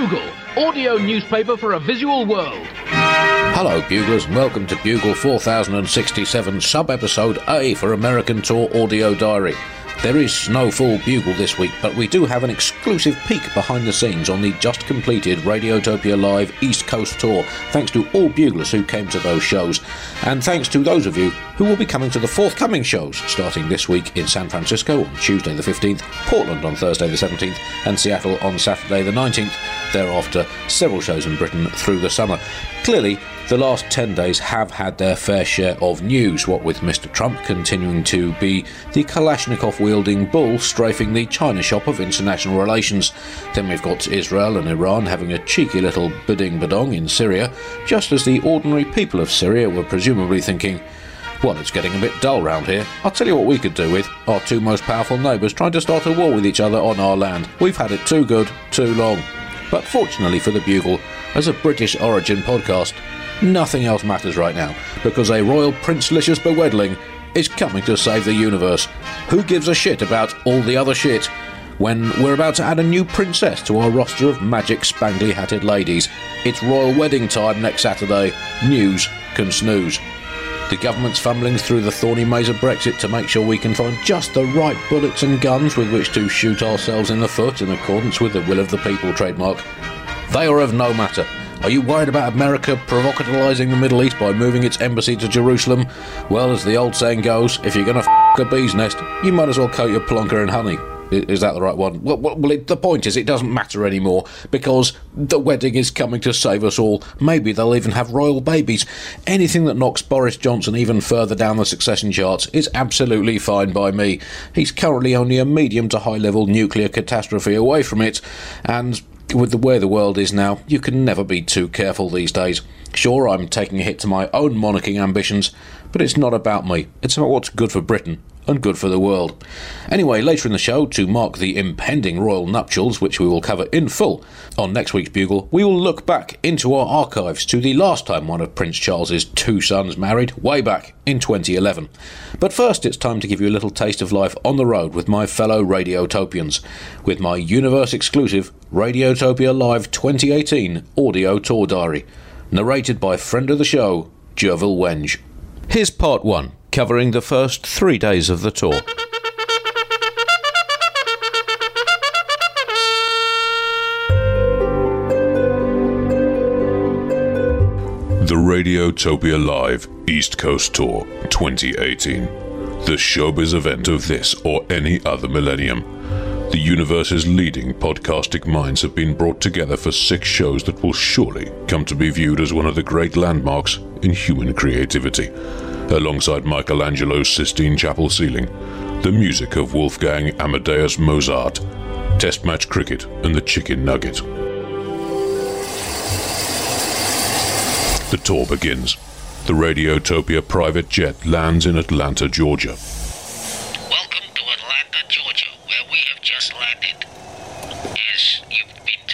Bugle, audio newspaper for a visual world. Hello, Buglers, and welcome to Bugle 4067, sub-episode A for American Tour Audio Diary. There is no full Bugle this week, but we do have an exclusive peek behind the scenes on the just-completed Radiotopia Live East Coast Tour, thanks to all Buglers who came to those shows, and thanks to those of you who will be coming to the forthcoming shows, starting this week in San Francisco on Tuesday the 15th, Portland on Thursday the 17th, and Seattle on Saturday the 19th. Thereafter, several shows in Britain through the summer. Clearly, the last 10 days have had their fair share of news, what with Mr. Trump continuing to be the Kalashnikov-wielding bull strafing the China shop of international relations. Then we've got Israel and Iran having a cheeky little bidding-badong in Syria, just as the ordinary people of Syria were presumably thinking, well, it's getting a bit dull round here. I'll tell you what we could do with our two most powerful neighbours trying to start a war with each other on our land. We've had it too good, too long. But fortunately for the Bugle, as a British origin podcast, nothing else matters right now, because a royal princelicious bewedling is coming to save the universe. Who gives a shit about all the other shit when we're about to add a new princess to our roster of magic spangly-hatted ladies? It's royal wedding time next Saturday. News can snooze. The government's fumbling through the thorny maze of Brexit to make sure we can find just the right bullets and guns with which to shoot ourselves in the foot in accordance with the will of the people trademark. They are of no matter. Are you worried about America provocativizing the Middle East by moving its embassy to Jerusalem? Well, as the old saying goes, if you're going to f*** a bee's nest, you might as well coat your plonker in honey. Is that the right one? Well, the point is, it doesn't matter anymore, because the wedding is coming to save us all. Maybe they'll even have royal babies. Anything that knocks Boris Johnson even further down the succession charts is absolutely fine by me. He's currently only a medium to high-level nuclear catastrophe away from it, and with the way the world is now, you can never be too careful these days. Sure, I'm taking a hit to my own monarching ambitions, but it's not about me. It's about what's good for Britain and good for the world. Anyway, later in the show, to mark the impending royal nuptials, which we will cover in full on next week's Bugle, we will look back into our archives to the last time one of Prince Charles's two sons married, way back in 2011. But first, it's time to give you a little taste of life on the road with my fellow Radiotopians, with my universe-exclusive Radiotopia Live 2018 audio tour diary, narrated by friend of the show, Jervil Wenge. Here's part 1, covering the first 3 days of the tour. The Radiotopia Live East Coast Tour 2018. The showbiz event of this or any other millennium. The universe's leading podcasting minds have been brought together for 6 shows that will surely come to be viewed as one of the great landmarks in human creativity. Alongside Michelangelo's Sistine Chapel ceiling, the music of Wolfgang Amadeus Mozart, Test match cricket and the chicken nugget. The tour begins. The Radiotopia private jet lands in Atlanta, Georgia. Welcome to Atlanta, Georgia, where we have just landed, as you've been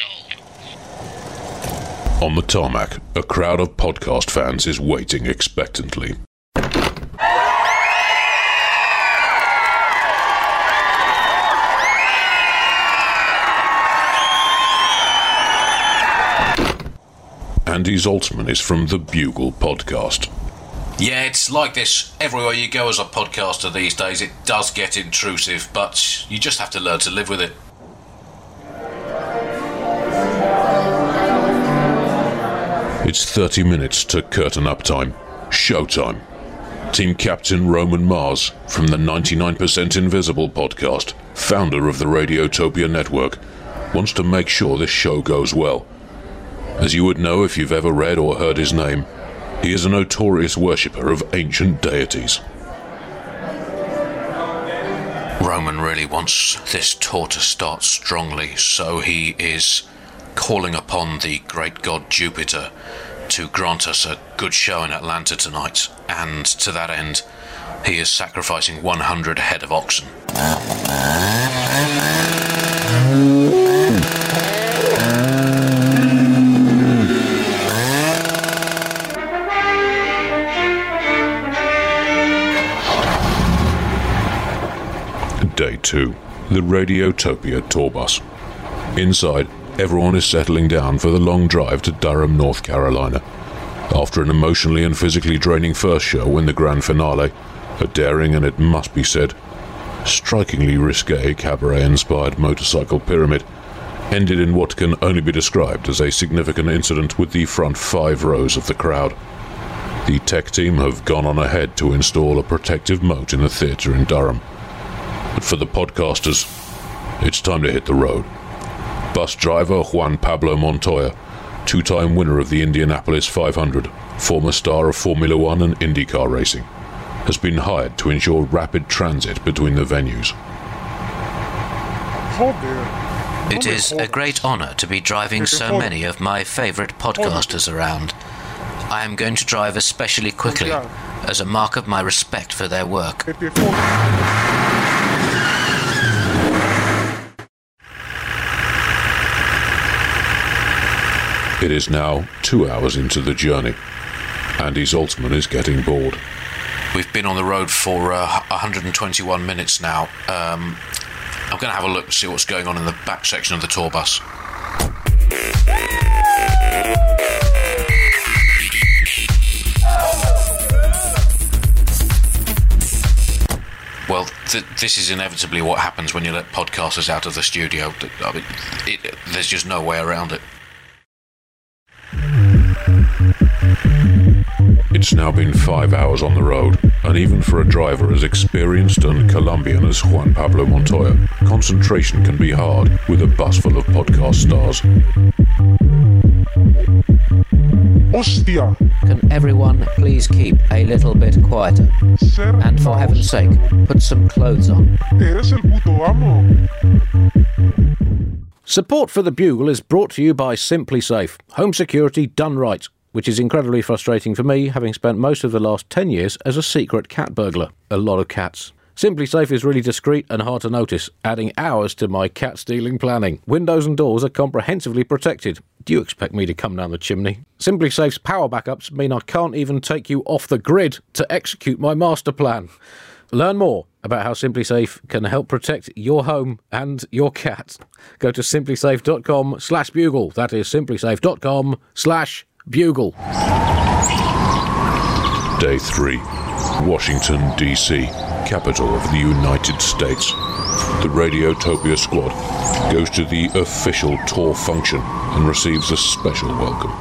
told. On the tarmac, a crowd of podcast fans is waiting expectantly. Andy Zaltzman is from the Bugle podcast. Yeah, it's like this everywhere you go as a podcaster these days. It does get intrusive, but you just have to learn to live with it. It's 30 minutes to curtain up time. Showtime. Team Captain Roman Mars from the 99% Invisible podcast, founder of the Radiotopia Network, wants to make sure this show goes well. As you would know if you've ever read or heard his name, he is a notorious worshipper of ancient deities. Roman really wants this tour to start strongly, so he is calling upon the great god Jupiter to grant us a good show in Atlanta tonight, and to that end, he is sacrificing 100 head of oxen. Day 2, the Radiotopia tour bus. Inside, everyone is settling down for the long drive to Durham, North Carolina. After an emotionally and physically draining first show in the grand finale, a daring and, it must be said, strikingly risque cabaret-inspired motorcycle pyramid ended in what can only be described as a significant incident with the front 5 rows of the crowd. The tech team have gone on ahead to install a protective moat in the theatre in Durham. But for the podcasters, it's time to hit the road. Bus driver Juan Pablo Montoya, 2-time winner of the Indianapolis 500, former star of Formula One and IndyCar racing, has been hired to ensure rapid transit between the venues. It is a great honour to be driving so many of my favourite podcasters around. I am going to drive especially quickly, as a mark of my respect for their work. It is now 2 hours into the journey. Andy Zaltzman is getting bored. We've been on the road for 121 minutes now. I'm going to have a look to see what's going on in the back section of the tour bus. Well, this is inevitably what happens when you let podcasters out of the studio. I mean, there's just no way around it. It's now been 5 hours on the road, and even for a driver as experienced and Colombian as Juan Pablo Montoya, concentration can be hard with a bus full of podcast stars. Hostia. Can everyone please keep a little bit quieter? And for heaven's sake, put some clothes on. Eres el puto amo. Support for The Bugle is brought to you by Simply Safe, home security done right, which is incredibly frustrating for me, having spent most of the last 10 years as a secret cat burglar. A lot of cats. Simply Safe is really discreet and hard to notice, adding hours to my cat-stealing planning. Windows and doors are comprehensively protected. Do you expect me to come down the chimney? Simply Safe's power backups mean I can't even take you off the grid to execute my master plan. Learn more about how Simply Safe can help protect your home and your cat. Go to simplysafe.com/bugle. That is simplysafe.com/bugle. Day 3. Washington, D.C., capital of the United States. The Radiotopia squad goes to the official tour function and receives a special welcome.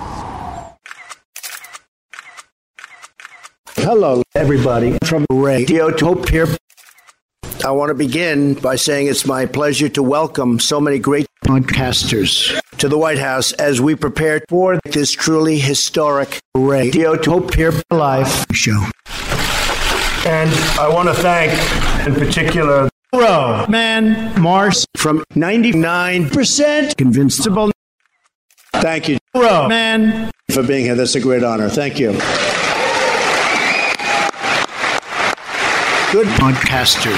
Hello, everybody, from Radiotopia. I want to begin by saying it's my pleasure to welcome so many great podcasters to the White House as we prepare for this truly historic Radiotopia Live show. And I want to thank, in particular, Man Mars from 99% Convincible. Thank you, Man, for being here. That's a great honor. Thank you. Good podcaster.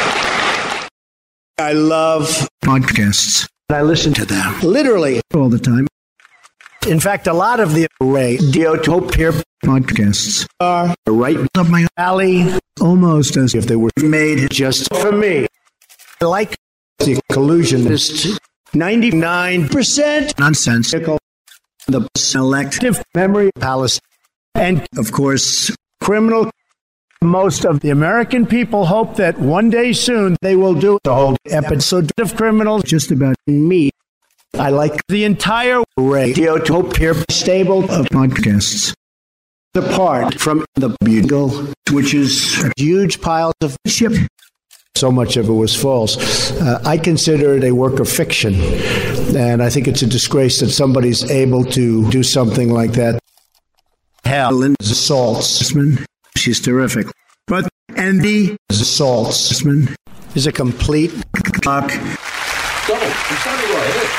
I love podcasts. I listen to them literally all the time. In fact, a lot of the Radiotopia podcasts are right up my alley, almost as if they were made just for me. I like the collusionist 99% nonsensical, the selective memory palace, and, of course, criminal. Most of the American people hope that one day soon they will do the whole episode of Criminal just about me. I like the entire Radiotopia stable of podcasts. Apart from the Bugle, which is a huge pile of shit. So much of it was false. I consider it a work of fiction, and I think it's a disgrace that somebody's able to do something like that. Helen Saltzman, she's terrific. But Andy Saltzman is a complete cock. Donald, I'm sounding right, isn't it?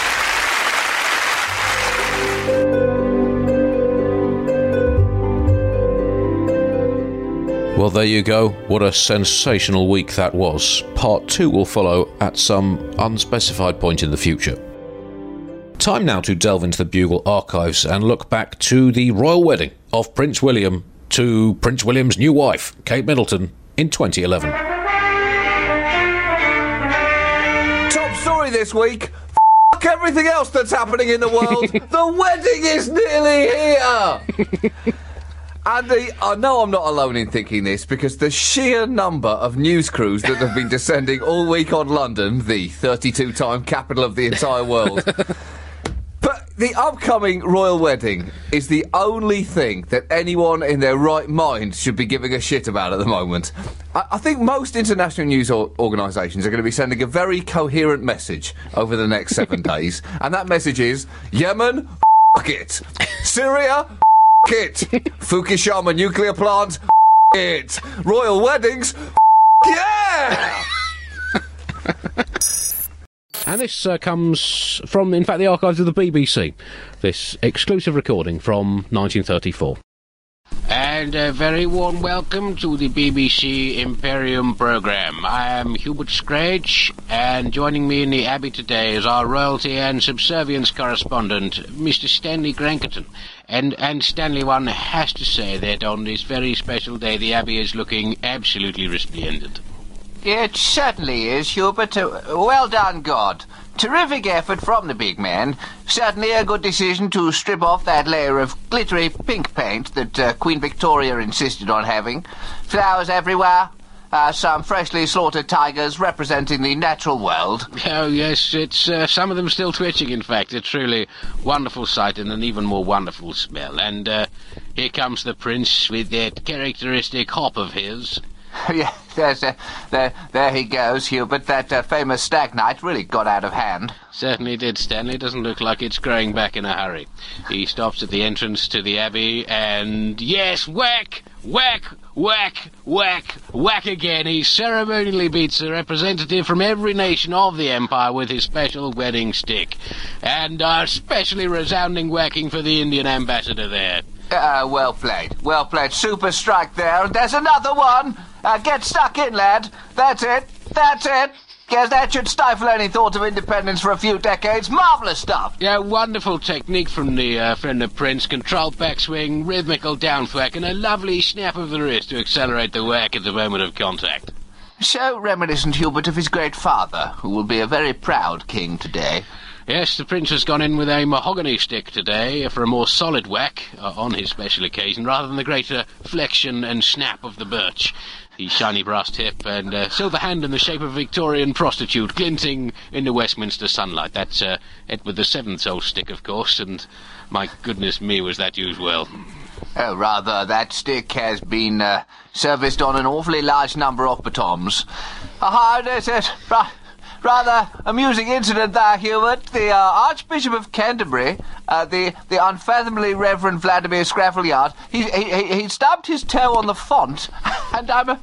Well, there you go. What a sensational week that was. Part 2 will follow at some unspecified point in the future. Time now to delve into the Bugle archives and look back to the royal wedding of Prince William to Prince William's new wife, Kate Middleton, in 2011. Top story this week. Fuck everything else that's happening in the world. The wedding is nearly here. And I know I'm not alone in thinking this, because the sheer number of news crews that have been descending all week on London, the 32-time capital of the entire world. But the upcoming royal wedding is the only thing that anyone in their right mind should be giving a shit about at the moment. I think most international news organisations are going to be sending a very coherent message over the next 7 days, and that message is, Yemen, f*** it. Syria, f*** it. Fukushima nuclear plant, f*** it. Royal weddings, f*** yeah! And this comes from, in fact, the archives of the BBC. This exclusive recording from 1934. And a very warm welcome to the BBC Imperium programme. I am Hubert Scrage, and joining me in the Abbey today is our royalty and subservience correspondent, Mr. Stanley Grankerton. And Stanley, one has to say that on this very special day the Abbey is looking absolutely resplendent. It certainly is, Hubert. Well done, God. Terrific effort from the big man. Certainly a good decision to strip off that layer of glittery pink paint that Queen Victoria insisted on having. Flowers everywhere. Some freshly slaughtered tigers representing the natural world. Oh, yes, it's some of them still twitching, in fact. It's truly wonderful sight and an even more wonderful smell. And here comes the Prince with that characteristic hop of his. Yeah, there he goes, Hubert. That famous stag night really got out of hand. Certainly did, Stanley. Doesn't look like it's growing back in a hurry. He stops at the entrance to the Abbey and, yes, whack, whack, whack, whack, whack again. He ceremonially beats a representative from every nation of the Empire with his special wedding stick. And a specially resounding whacking for the Indian ambassador there. Well played. Well played. Super strike there. And there's another one. Get stuck in, lad. That's it. That's it. Guess that should stifle any thought of independence for a few decades. Marvellous stuff. Yeah, wonderful technique from the Prince. Controlled backswing, rhythmical down thwack, and a lovely snap of the wrist to accelerate the whack at the moment of contact. So reminiscent, Hubert, of his great father, who will be a very proud king today. Yes, the Prince has gone in with a mahogany stick today for a more solid whack on his special occasion, rather than the greater flexion and snap of the birch. The shiny brass tip and silver hand in the shape of a Victorian prostitute glinting in the Westminster sunlight. That's Edward VII's old stick, of course, and my goodness me, was that used well. Oh, rather, that stick has been serviced on an awfully large number of batoms. There's it. Rather amusing incident there, Hubert. The Archbishop of Canterbury, the unfathomably Reverend Vladimir Scraffleyard, he stubbed his toe on the font, and I'm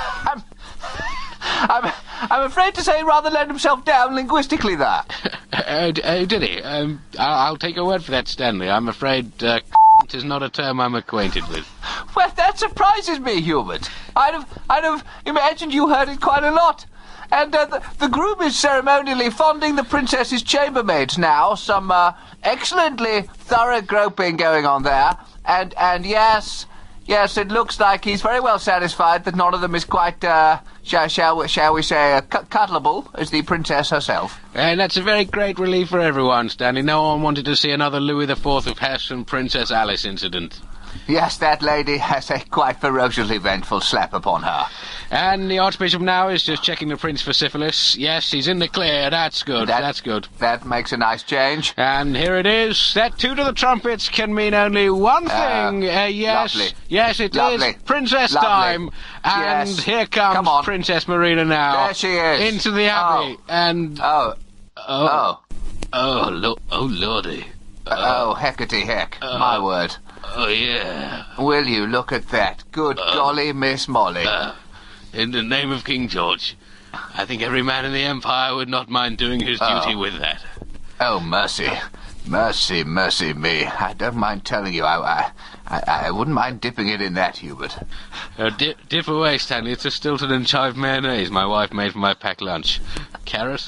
afraid to say he rather let himself down linguistically there. Did he? I'll take your word for that, Stanley. I'm afraid is not a term I'm acquainted with. Well, that surprises me, Hubert. I'd have imagined you heard it quite a lot. And the groom is ceremonially fondling the princess's chambermaids now. Some excellently thorough groping going on there. And yes, it looks like he's very well satisfied that none of them is quite, shall we say, cuddleable as the princess herself. And that's a very great relief for everyone, Stanley. No one wanted to see another Louis IV of Hesse and Princess Alice incident. Yes, that lady has a quite ferociously vengeful slap upon her. And the Archbishop now is just checking the Prince for syphilis. Yes, he's in the clear. That's good. That's good. That makes a nice change. And here it is. That toot of the trumpets can mean only one thing. Yes. Lovely. Yes, it lovely. is Princess lovely. Time. And yes. here comes Princess Marina now. There she is. Into the Abbey. And... Oh, Lordy. Heckety heck. My word. Oh, yeah. Will you look at that? Good golly, Miss Molly. In the name of King George, I think every man in the Empire would not mind doing his duty with that. Oh, mercy. Mercy, mercy me. I don't mind telling you, I wouldn't mind dipping it in that, Hubert. Dip away, Stanley. It's a Stilton and chive mayonnaise my wife made for my packed lunch. Carrot?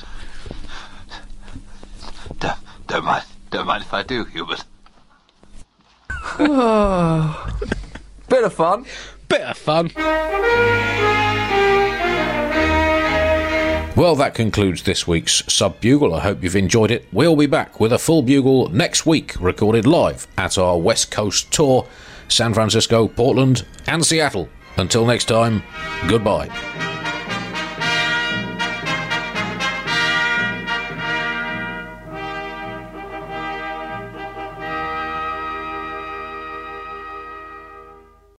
Don't mind if I do, Hubert. Bit of fun. Bit of fun. Well, that concludes this week's Sub Bugle. I hope you've enjoyed it. We'll be back with a full bugle next week, recorded live at our West Coast tour, San Francisco, Portland and Seattle. Until next time, goodbye.